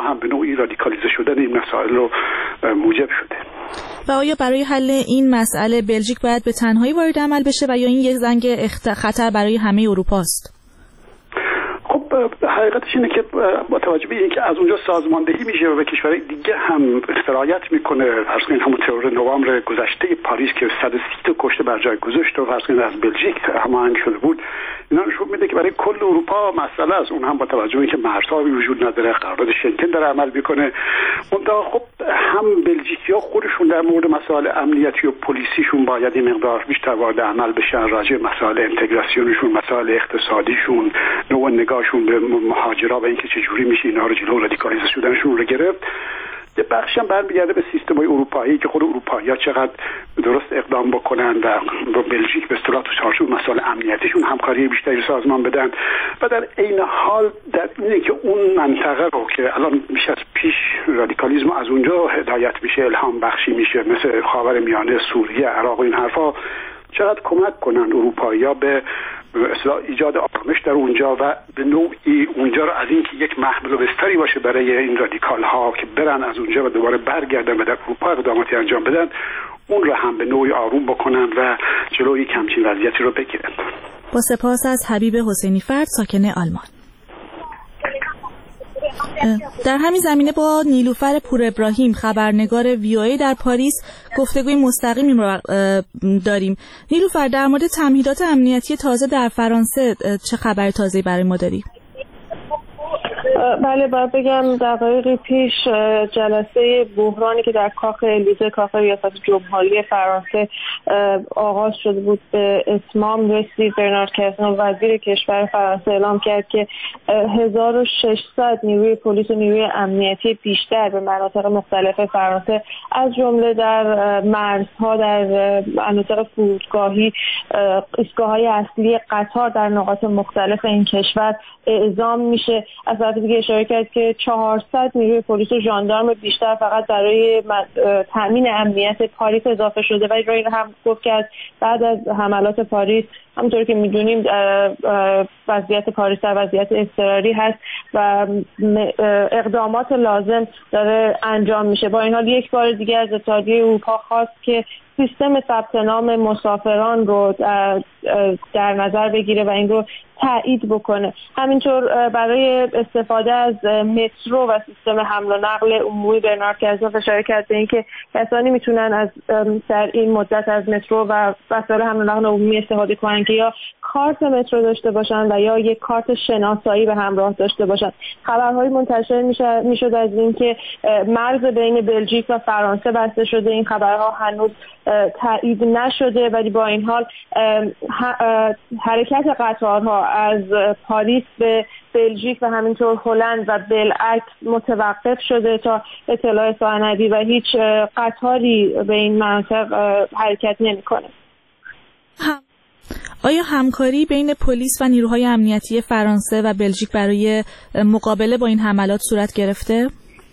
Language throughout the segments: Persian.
هم به نوعی رادیکالیزه شدن این مسائل رو موجب شده. و آیا برای حل این مسئله بلژیک باید به تنهایی وارد عمل بشه و یا این یک زنگ خطر برای همه اروپا است؟ خب حقیقتش اینه که با توجه به اینکه از اونجا سازماندهی میشه و به کشورهای دیگه هم سرایت میکنه، فرض کنید همون ترور نوامبر گذشته پاریس که 130 تا کشته بر جای گذاشت و فرض کنید از بلژیک هماهنگ شده بود، اینا نشون میده که برای کل اروپا مسئله است. اون هم با توجه به اینکه مرزهایی وجود نداره، قرارداد شنگن داره عمل میکنه. منتها خب هم بلژیکی‌ها خودشون در مورد مسائل امنیتی و پلیسیشون باید این مقدار بیشتر وارد عمل بشن، راجع به مسائل اینتگراسیونشون، مسائل اقتصادیشون، نوع نگاهشون به مهاجرا و اینکه چجوری میشه اینا رو جلو رادیکالیزه شدنشون رو گرفت. یه بخش هم برمیگرده به سیستم‌های اروپایی که خود اروپایی‌ها چقدر درست اقدام بکنن و با بلژیک به اصطلاح تو چارچوب مسائل امنیتیشون همکاری بیشتری سازمان بدن و در عین حال در اینه که اون منطقه رو که الان میشه از پیش رادیکالیسم از اونجا هدایت میشه، الهام بخشی میشه، مثل خاورمیانه، سوریه، عراق و این حرفا، چقدر کمک کنن اروپایی‌ها به اصلاح ایجاد آرامش در اونجا و به نوعی اونجا رو از اینکه یک محمل و بستری باشه برای این رادیکال ها که برن از اونجا و دوباره برگردن و در اروپا اقداماتی انجام بدن، اون رو هم به نوعی آروم بکنن و جلوی همچین وضعیتی رو بگیرن. با سپاس از حبیب حسینی فرد، ساکن آلمان. در همین زمینه با نیلوفر پور ابراهیم، خبرنگار وی‌او در پاریس، گفتگوی مستقیمی داریم. نیلوفر، در مورد تمهیدات امنیتی تازه در فرانسه چه خبر تازه‌ای برای ما داری؟ بله، باید بگم دقایقی پیش جلسه بحرانی که در کاخ الیزه، کاخ ریاست جمهوری فرانسه آغاز شده بود به اتمام رسید. برنارد کازنو وزیر کشور فرانسه اعلام کرد که 1600 نیروی پلیس و نیروی امنیتی بیشتر به مناطق مختلف فرانسه از جمله در مرزها، در مناطق فرودگاهی، ایستگاه‌های اصلی قطار در نقاط مختلف این کشور اعزام میشه. از طرف دیگه اشاره کرد که 400 نیروی پلیس و ژاندارم بیشتر فقط برای تامین امنیت پاریس اضافه شده و این هم گفت که بعد از حملات پاریس، همونطور که میدونیم وضعیت پاریس در وضعیت اضطراری هست و اقدامات لازم داره انجام میشه. با این حال یک بار دیگه از اتحادیه اروپا خواست که سیستم ثبت نام مسافران رو در نظر بگیره و این رو تایید بکنه. همینطور برای استفاده از مترو و سیستم حمل و نقل عمومی برنارد کازنو اشاره کرد به اینکه کسانی میتونن از در این مدت از مترو و وسایل حمل و نقل عمومی استفاده کنن که یا کارت مترو داشته باشن و یا یک کارت شناسایی به همراه داشته باشن. خبرهایی منتشر میشد از اینکه مرز بین بلژیک و فرانسه بسته شده. این خبرها هنوز تایید نشده، ولی با این حال حرکت قطارها از پاریس به بلژیک و همینطور هلند و بالعکس متوقف شده تا اطلاع ثانوی و هیچ قطاری به این مناطق حرکت نمی‌کنه. آیا همکاری بین پلیس و نیروهای امنیتی فرانسه و بلژیک برای مقابله با این حملات صورت گرفته؟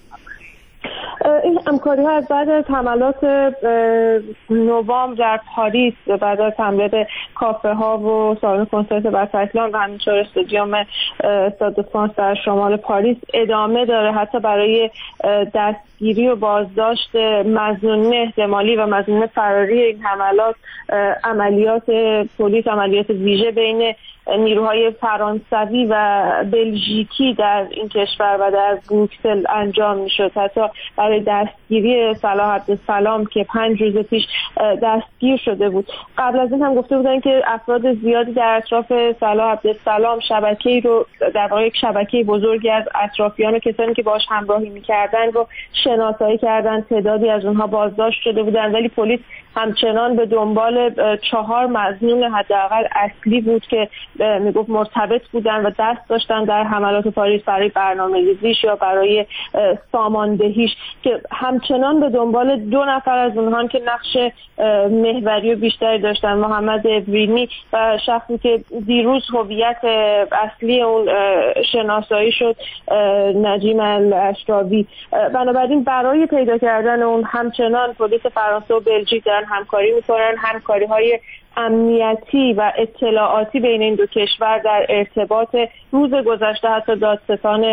این همکاری ها از بعد از حملات نوامبر در پاریس، بعد از حمله به کافه ها و سالن کنسرت بتکلان و همینطور استادیوم استاد دو فرانس در شمال پاریس ادامه داره. حتی برای دستگیری و بازداشت مظنونین احتمالی و مظنونین فراری این حملات، عملیات پلیس، عملیات ویژه بین نیروهای فرانسوی و بلژیکی در این کشور و در بروکسل انجام میشد. حتی برای دستگیری صلاح عبدالسلام که 5 روز پیش دستگیر شده بود. قبل از این هم گفته بودن که افراد زیادی در اطراف صلاح عبدالسلام شبکه‌ای رو، در واقع یک شبکه بزرگی از اطرافیان و کسانی که باهاش همراهی می‌کردن رو شناسایی کردن. تعدادی از اونها بازداشت شده بودن، ولی پلیس همچنان به دنبال 4 مظنون حداقل اصلی بود که میگفت مرتبط بودن و دست داشتن در حملات پاریس برای برنامه‌ریزیش یا برای ساماندهیش، که همچنان به دنبال 2 نفر از اونها که نقش محوری و بیشتری داشتن، محمد ابرینی و شخصی که دیروز هویت اصلی اون شناسایی شد، نجیم الاشراوی. بنابراین برای پیدا کردن اون همچنان پلیس فرانسه و بلژیک دارن همکاری میکنن. همکاری‌های امنیتی و اطلاعاتی بین این دو کشور در ارتباط روز گذشته حتی دادستان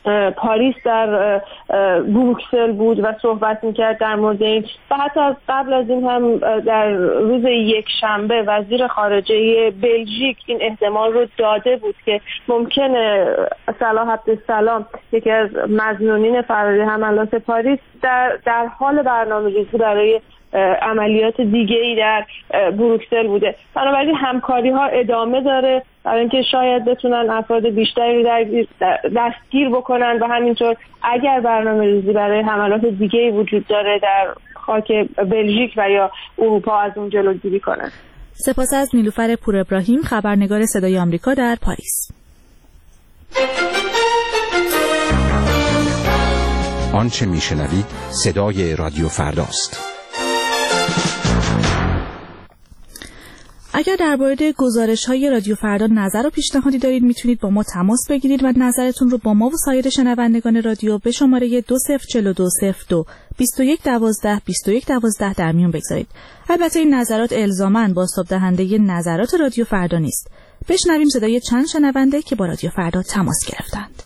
پاریس در بروکسل بود و صحبت میکرد در مورد این و حتی از قبل از این هم در روز یکشنبه وزیر خارجه بلژیک این احتمال رو داده بود که ممکنه صلاح عبدالسلام یکی از مظنونین فراری حملات پاریس در حال برنامه‌ریزی برای عملیات دیگه‌ای در بروکسل بوده. بنابراین همکاری‌ها ادامه داره برای اینکه شاید بتونن افراد بیشتری دستگیر بکنن و همینطور اگر برنامه‌ریزی برای حملات دیگه‌ای وجود داره در خاک بلژیک و یا اروپا از اون جلوگیری کنن. سپاس از نیلوفر پور ابراهیم، خبرنگار صدای آمریکا در پاریس. آنچه میشنوید صدای رادیو فرداست. اگر درباره گزارش‌های رادیو فردا نظر و پیشنهادی دارید میتونید با ما تماس بگیرید و نظرتون رو با ما و سایر شنوندگان رادیو به شماره 204202 2112 2112 در میون بگذارید. البته این نظرات الزاماً بازتاب دهنده نظرات رادیو فردا نیست. بشنویم صدای چند شنونده که با رادیو فردا تماس گرفتند.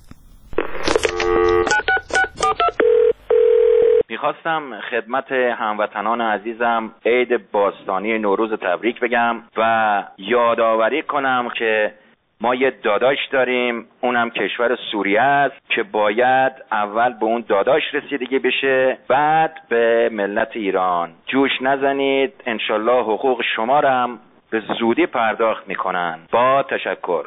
میخواستم خدمت هموطنان عزیزم عید باستانی نوروز تبریک بگم و یادآوری کنم که ما یه داداش داریم، اونم کشور سوریه است که باید اول به اون داداش رسیدگی بشه، بعد به ملت ایران. جوش نزنید، انشالله حقوق شما رو هم به زودی پرداخت میکنن. با تشکر.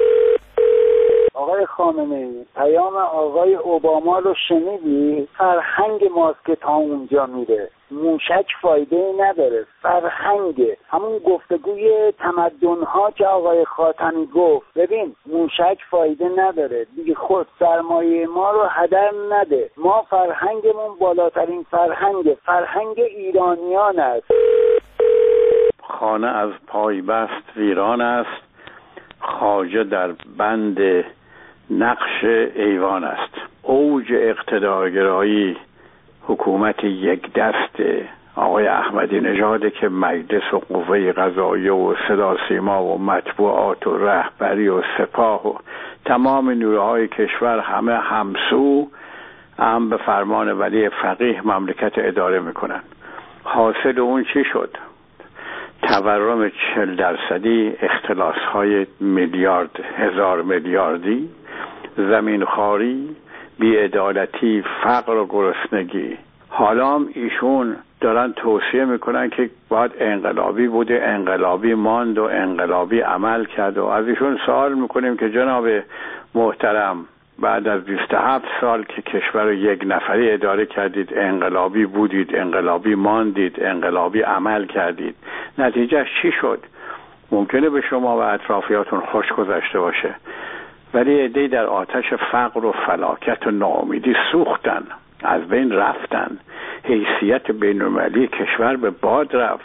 آقای خامنه‌ای، پیام آقای اوباما رو شنیدی؟ فرهنگ ماست که تا اونجا میره. موشک فایده نداره، فرهنگه. همون گفتگوی تمدن‌ها که آقای خاتمی گفت، ببین موشک فایده نداره دیگه، خود سرمایه ما رو هدر نده. ما فرهنگمون بالاترین فرهنگ ایرانیان است. خانه از پای بست ویران است، خواجه در بند نقش ایوان است. اوج اقتدارگرایی حکومت یک دست آقای احمدی نژاد که مجلس و قوه قضاییه و صدا سیما و مطبوعات و رهبری و سپاه و تمام نیروهای کشور همه همسو هم به فرمان ولی فقیه مملکت اداره میکنن. حاصل اون چی شد؟ تورم 40%، اختلاس‌های میلیارد، هزار میلیاردی، زمینخواری، بی‌عدالتی، فقر و گرسنگی. حالا هم ایشون دارن توصیه میکنن که باید انقلابی بوده، انقلابی ماند و انقلابی عمل کرد و از ایشون سوال میکنیم که جناب محترم بعد از 27 سال که کشور رو یک نفری اداره کردید، انقلابی بودید، انقلابی ماندید، انقلابی عمل کردید، نتیجهش چی شد؟ ممکنه به شما و اطرافیاتون خوش گذشته باشه، ولی عده‌ای در آتش فقر و فلاکت و ناامیدی سوختن، از بین رفتن، حیثیت بین‌المللی کشور به باد رفت.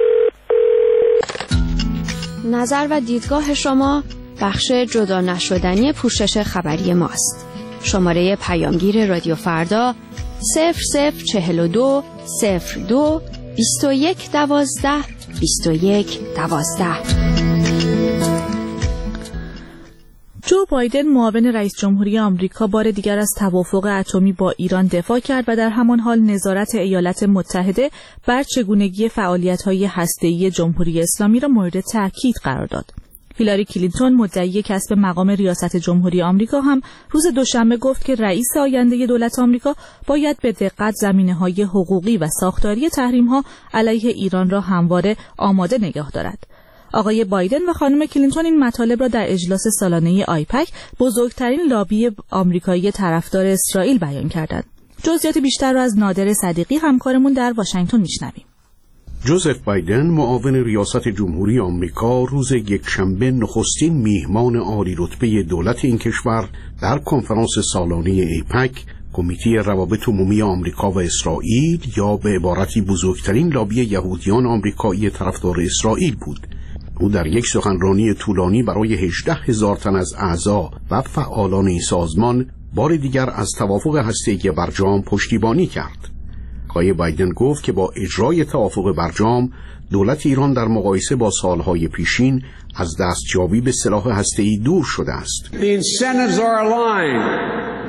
نظر و دیدگاه شما بخش جدا نشدنی پوشش خبری ماست. شماره پیامگیر رادیو فردا 0042 02 21 12 21 12. جو بایدن معاون رئیس جمهوری آمریکا بار دیگر از توافق اتمی با ایران دفاع کرد و در همان حال نظارت ایالات متحده بر چگونگی فعالیت‌های هسته‌ای جمهوری اسلامی را مورد تاکید قرار داد. هیلاری کلینتون مدعی کسب مقام ریاست جمهوری آمریکا هم روز دوشنبه گفت که رئیس آینده دولت آمریکا باید به دقت زمینه‌های حقوقی و ساختاری تحریم‌ها علیه ایران را همواره آماده نگاه دارد. آقای بایدن و خانم کلینتون این مطالب را در اجلاس سالانه آیپک، بزرگترین لابی آمریکایی طرفدار اسرائیل، بیان کردند. جزئیات بیشتر را از نادر صدیقی همکارمون در واشنگتن میشنویم. جوزف بایدن معاون ریاست جمهوری آمریکا روز یکشنبه نخستین میهمان عالی رتبه دولت این کشور در کنفرانس سالانه ایپک، کمیته روابط عمومی آمریکا و اسرائیل، یا به عبارتی بزرگترین لابی یهودیان آمریکایی طرفدار اسرائیل بود. او در یک سخنرانی طولانی برای 18,000 تن از اعضا و فعالان این سازمان بار دیگر از توافق هسته‌ای برجام پشتیبانی کرد. آقای بایدن گفت که با اجرای توافق برجام دولت ایران در مقایسه با سالهای پیشین از دستیابی به سلاح هسته‌ای دور شده است. The incentives are aligned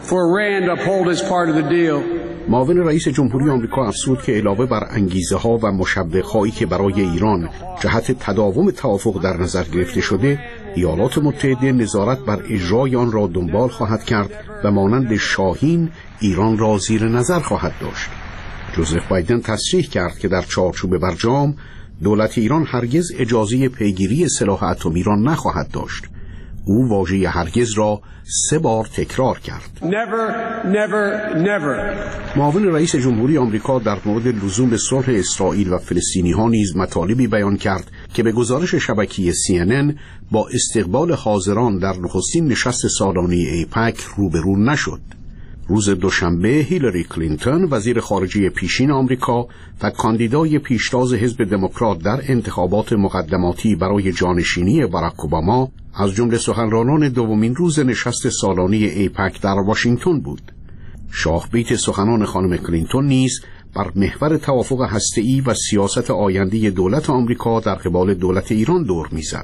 for Iran to uphold its part of the deal. معاون رئیس جمهوری آمریکا افزود که علاوه بر انگیزه ها و مشوق‌هایی که برای ایران جهت تداوم توافق در نظر گرفته شده، ایالات متحده نظارت بر اجرای آن را دنبال خواهد کرد و مانند شاهین ایران را زیر نظر خواهد داشت. جوزف بایدن تصریح کرد که در چارچوب برجام دولت ایران هرگز اجازه پیگیری سلاح اتمی را نخواهد داشت. او واژه هرگز را 3 بار تکرار کرد. Never, never, never. معاون رئیس جمهوری آمریکا در مورد لزوم صلح اسرائیل و فلسطینی ها نیز مطالبی بیان کرد که به گزارش شبکه CNN با استقبال حاضران در نخستین نشست سالانه ایپک روبرو نشد. روز دوشنبه هیلاری کلینتون وزیر خارجه پیشین آمریکا و کاندیدای پیشتاز حزب دموکرات در انتخابات مقدماتی برای جانشینی باراک اوباما از جمله سخنرانان دومین روز نشست سالانه ایپک در واشنگتن بود. شاخبیت سخنان خانم کلینتون نیز بر محور توافق هسته‌ای و سیاست آینده دولت آمریکا در قبال دولت ایران دور می‌زد.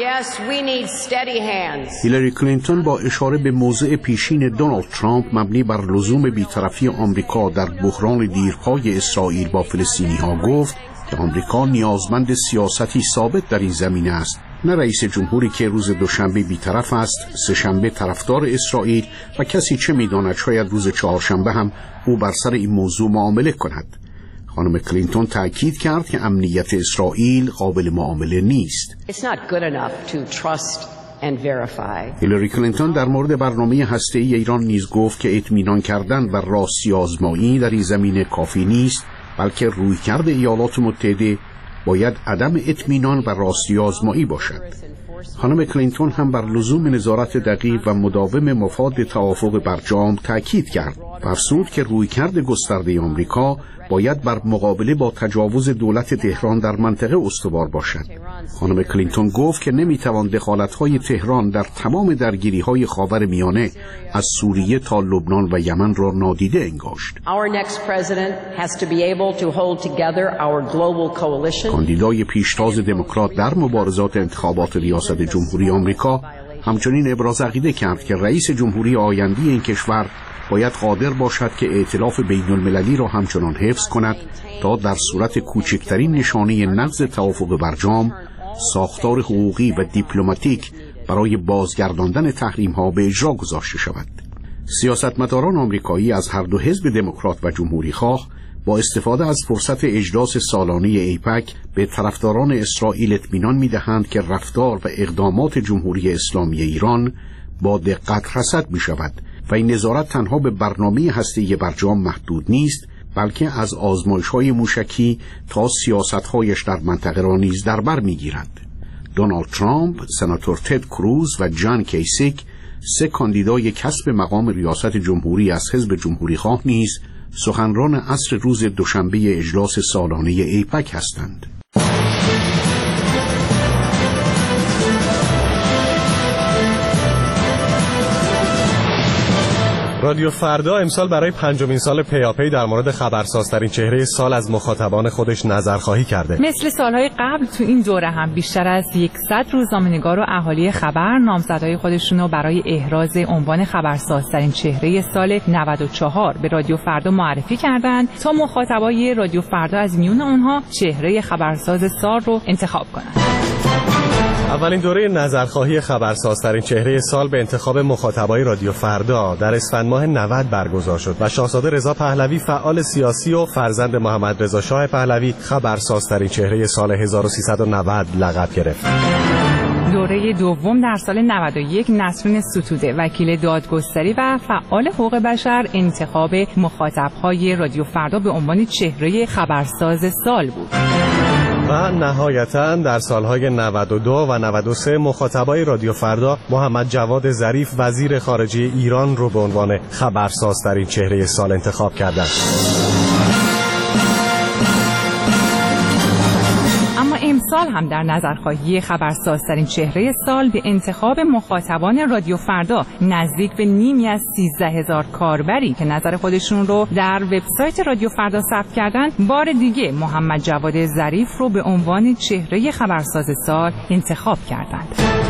هیلاری کلینتون با اشاره به موضع پیشین دونالد ترامپ مبنی بر لزوم بی‌طرفی آمریکا در بحران دیرپای اسرائیل با فلسطینی‌ها گفت که آمریکا نیازمند سیاستی ثابت در این زمینه است، نه رئیس جمهوری که روز دوشنبه بی‌طرف است، سه‌شنبه طرفدار اسرائیل و کسی چه می‌داند شاید روز چهارشنبه هم او بر سر این موضوع معامله کند. خانم کلینتون تأکید کرد که امنیت اسرائیل قابل معامله نیست. هیلاری کلینتون در مورد برنامه هسته‌ای ایران نیز گفت که اطمینان کردن و راستی آزمایی در این زمینه کافی نیست، بلکه رویکرد ایالات متحده باید عدم اطمینان و راستی آزمایی باشد. خانم کلینتون هم بر لزوم نظارت دقیق و مداوم مفاد توافق برجام تأکید کرد و افزود که رویکرد گسترده آمریکا باید بر مقابله با تجاوز دولت تهران در منطقه استوار باشد. خانم کلینتون گفت که نمیتوان دخالت‌های تهران در تمام درگیری‌های خاورمیانه از سوریه تا لبنان و یمن را نادیده انگاشت. کاندیدای پیشتاز دموکرات در مبارزات انتخابات ریاست جمهوری آمریکا همچنین ابراز عقیده کرد که رئیس جمهوری آینده این کشور باید قادر باشد که ائتلاف بین‌المللی را همچنان حفظ کند تا در صورت کوچکترین نشانه نقض توافق برجام ساختار حقوقی و دیپلماتیک برای بازگرداندن تحریم‌ها به اجرا گذاشته شود. سیاستمداران آمریکایی از هر دو حزب دموکرات و جمهوری‌خواه با استفاده از فرصت اجلاس سالانه ایپک به طرفداران اسرائیل اطمینان می‌دهند که رفتار و اقدامات جمهوری اسلامی ایران با دقت رصد می‌شود و این نظارت تنها به برنامه هسته‌ای برجام محدود نیست، بلکه از آزمایش‌های موشکی تا سیاست‌هایش در منطقه را نیز در بر می‌گیرد. دونالد ترامپ، سناتور تد کروز و جان کیسیک، 3 کاندیدای کسب مقام ریاست جمهوری از حزب جمهوری‌خواه نیز سخنران عصر روز دوشنبه اجلاس سالانه ایپک هستند. رادیو فردا امسال برای 5مین سال پیاپی در مورد خبرسازترین چهره سال از مخاطبان خودش نظرخواهی کرده. مثل سالهای قبل تو این دوره هم بیشتر از 100 روزنامه‌نگار و اهالی خبر نامزدهای خودشون رو برای احراز عنوان خبرسازترین چهره سال 94 به رادیو فردا معرفی کردند تا مخاطبای رادیو فردا از میون اونها چهره خبرساز سال رو انتخاب کنند. اولین دوره نظرخواهی خبرسازترین چهره سال به انتخاب مخاطبای رادیو فردا در اسفند ماه 90 برگزار شد و شاهزاده رضا پهلوی فعال سیاسی و فرزند محمد رضا شاه پهلوی خبرسازترین چهره سال 1390 لقب گرفت. دوره دوم در سال 91 نسرین ستوده وکیل دادگستری و فعال حقوق بشر انتخاب مخاطبهای رادیو فردا به عنوان چهره خبرساز سال بود. و نهایتاً در سالهای 92 و 93 مخاطبای رادیو فردا محمد جواد ظریف وزیر خارجه ایران رو به عنوان خبرسازترین چهره سال انتخاب کردند. اما امسال هم در نظرخواهی خبرسازترین چهره سال به انتخاب مخاطبان رادیو فردا نزدیک به نیمی از 13,000 کاربری که نظر خودشون رو در وبسایت رادیو فردا ثبت کردن بار دیگه محمد جواد ظریف رو به عنوان چهره خبرساز سال انتخاب کردند.